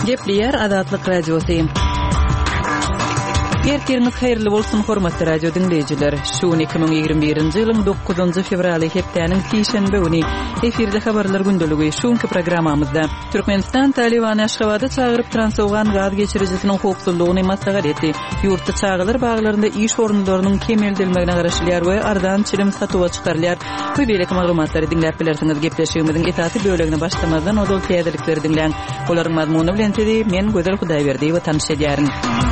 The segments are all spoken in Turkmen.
Gepleyer Azatlyk Radiosu. Erkeriniz hayırlı bolsun hormatly radio dinleyijiler. Şu 2021-nji ýylyň 9-njy fevraly hepdeniň sişenbe güni efirde habarlar gündöligi şuňky programmamyzda Türkmenistan Taliban Aşgabatda çagyryp transowgan gaz geçiricisiniň howpsuzlygyny maslahat etdi. Ýurtda çagylar baglarynda iş orunlarynyň kemeldilmegine garaşylýar we ardan çirim satywa çykarylýar. Bu beýleki maglumatlary dinläp bilersiňiz. Gepleşigimiziň etaty bölegine başlamazdan odol täzelikleri dinleň. Olaryň mazmuny bilen men Gözel Hudaýberdi we tanışýaryn.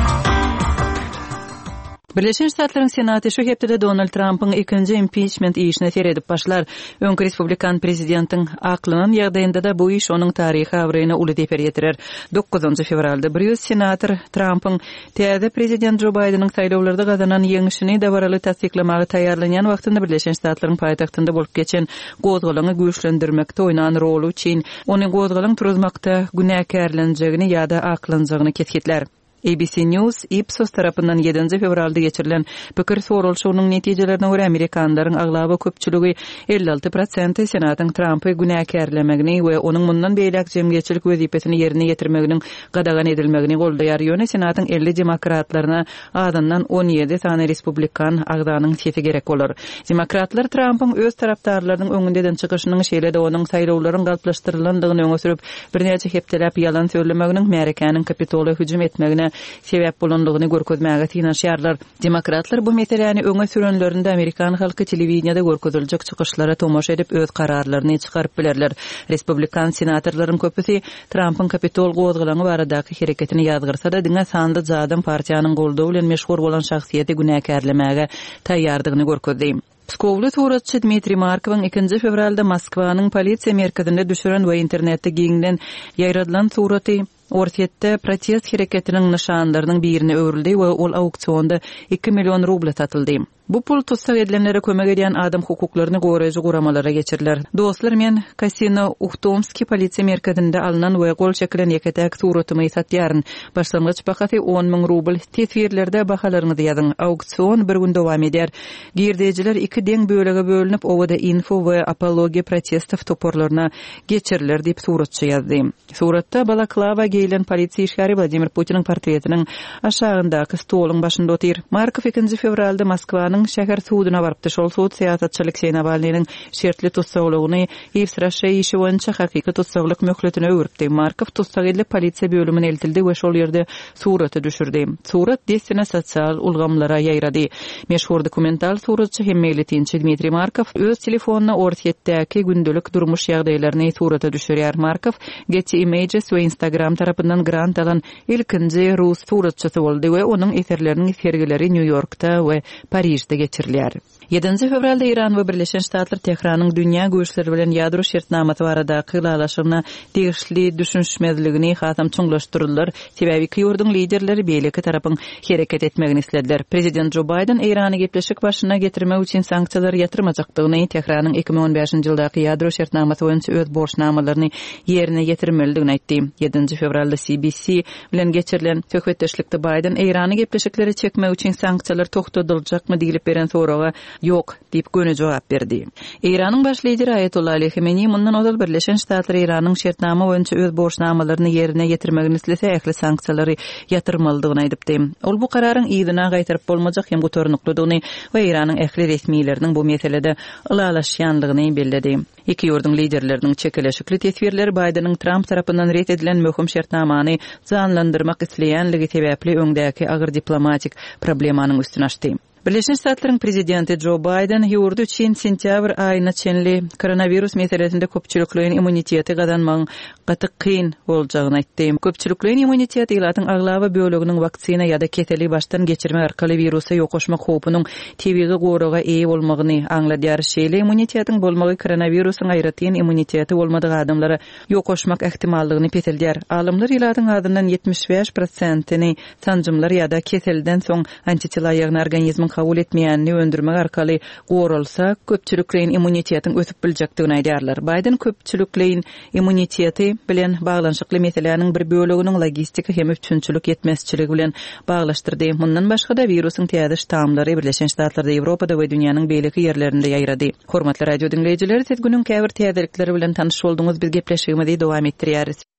Birleşmiş Ştatlaryň Senaty şu hepde Donald Trump'ın ikinci impeachment işine seredip başlar. Öňkü Respublikan prezidentiň aklynyň ýagdaýynda da bu iş onuň taryhy awryna uly teper ýetirer. 9-njy fevralda bir senator Trump'ın täze prezident Joe Biden'ın saýlawlarda gazanan ýeňişini dabaraly tasdiklamagy taýýarlanýan wagtynda Birleşmiş Ştatlaryň paýtagtynda bolup geçen gozgalyňy güýçlendirmekde oýnan rolu üçin ony gozgalyň turuzmakda günäkärlenjegini ýa-da aklanjagyny kesgitler. ABC News Ipsos tarapyndan 7 fevralda geçirilen pikir sorulşunyň netijelerine görä Amerikanlaryň aglaby köpçüligi 56% senatyň Trumpy günäkärlemegini we onuň mundan beýlek jemgyýetçilik wezipesini ýerine ýetirmeginiň gadagan edilmegini goldaýar. Ýöne senatyň 50 demokratlaryna adandan 17 tane republikan agdanyň sesi gerek bolar. Demokratlar Trumpyň öz tarapdarlarynyň öňünden çykyşynyň şeýle-de onuň saýlawlaryň galplaşdyrylandygyny öňe sürüp birnäçe hepdelap ýalan söýlemeginiň Amerikanyň Kapitola hüjüm etmegine sebäp bolandygyny görkezmäge tinaşýarlar. Demokratlar bu meseleni öňe sürenlerinde Amerikan halky telewizionyada görkeziljek çykyşlara tomaşa edip öz kararlaryny çykaryp bilerler. Respublikan senatorlaryň köpüsi Trump'ın Kapitol gozgalaňy baradaky hereketini ýazgyrsa da diňe sandy zadym partiýanyň goldawy bilen meşhur bolan şahsiýeti günäkärlemäge taýýardygyny görkezdi. Pskovly suratçy Dmitri Markowyň 2 fevralda Moskwanyň polisiýa merkezinde düşüren we internetde giňden ýaýradylan suraty Ortiýetde protest hereketiniň nişanlarynyň birini öwrüldi we ol auksionda 2 milyon rubl satyldy. Bu pul tutsak edilenlere kömek edýän adam hukuklaryny goraýjy guramalara geçiriler. Dostlar, men Kasino Uhtomski polisiýa merkezinde alynan we gol çekilen ýeketäk suratymy satýaryn. Başlangyç bahasy 10.000 rubl. Tesirlerde bahalaryňyzy ýazyň. Auksion bir gün dowam eder. Girdijiler 2 deň bölege bölünip owada info we apologiya protest toporlaryna geçiriler diýip suratçy ýazdy. Suratda balaklava giylen polisiýa işgäri Vladimir Putiniň portretiniň aşagyndaky stoluň başynda otyr. Markov 2 fevralda Moskwanyň şäher suwdyna barypdy. Şol suwd siýasatçylyk Navalnyň şertli tutsaglygyny ýepsiraşy işi boýunça hakyky tutsaglyk möhletine öwürpdi. Markov tutsak edilip polisiýa bölümine eltildi we şol ýerde suraty düşürdi. Surat desine sosial ulgamlara ýaýrady. Meşhur dokumental suratçy hem militinçi Dmitri Markov öz telefonuna Ortiýetdäki gündelik durmuş ýagdaýlaryny surata düşürýär. Markov Getty Images we Instagram tarapyndan grant alan ilkinji rus suratçysy boldy we onuň eserleriniň sergileri New Yorkda we Parijde geçirilýär. 7 fevralda Iran we Birleşen Ştatlar Tehranyň dünýä güýçleri bilen ýadro şertnamaty barada kylalaşygyna degişli düşünşmezligini hasam çuňlaşdyrdylar. Sebäbi iki ýurdun liderleri beýleki tarapyň hereket etmegini istediler. Prezident Joe Biden Irany gepleşik başyna getirmek üçin sanksiýalar ýatyrmajakdygyny, Tehranyň 2015-nji ýyldaky ýadro şertnamaty boýunça öz borçnamalaryny ýerine ýetirmelidigini aýtdy. 7 fevralda CBC bilen geçirilen söhbetdeşlikde Biden Irany gepleşikleri çekmek üçin sanksiýalar toktadylyjakmy diýilip beren soraga yok diýip göne jogap berdi. Iranyň baş lideri Ayatollah Ali Khamenei mundan odal Birleşen Ştatlar Iranyň şertnama boýunça öz borçnamalaryny ýerine ýetirmegini islese ähli sanksiýalary ýatyrmalydygyny aýdypdy. Ol bu kararyň ýygyna gaýtaryp bolmajak hem gutornuklydygyny we Iranyň ähli resmiýetleriniň bu meselede ılalaşýanlygyny belledi. Iki ýurdun liderleriniň çekeleşikli tesbirleri Bidenyň Trump tarapyndan ret edilen möhüm şertnamany janlandyrmak isleýänligi sebäpli öňdäki agyr diplomatik problemanyň üstüne açdy. Birleşmiş Ştatlaryň prezidenti Joe Biden ýurdu üçin sentýabr aýyna çenli koronavirus meselesinde köpçülikliň immuniteti gazanmagyň gaty kyn boljagyny aýtdy. Köpçülikliň immuniteti ýylatyň aglaby böleginiň waksina ýa-da keseli başdan geçirme arkaly wirusa ýokaşmak howpunyň tebigi goraga eýe bolmagyny aňladýar. Şeýle immunitetiň bolmagy koronavirusyň aýratyn immuniteti bolmadyk adamlara ýokaşmak ähtimallygyny petelýär. Alymlar ýylatyň adından 75%-ni sanjymlar ýa-da keselden soň antitela ýagny organizmiň kabul etmeýänini öndürmek arkaly gorulsa köpçülikliň immunitetiň ösüp biljakdygyny aýdýarlar. Biden köpçülikliň immuniteti bilen baglanşykly meseleniň bir böleginiň logistika hem üçünçülük yetmezçiligi bilen baglaşdyrdy. Mundan başga da virusyň täze ştammlary Birleşen Ştatlarda, Ýewropada we dünýäniň beýleki ýerlerinde ýaýrady. Hormatly radio dinleýijiler, siz günüň käbir täzelikleri bilen tanyş bolduňyz. Biz gepleşigimizi dowam etdirýäris.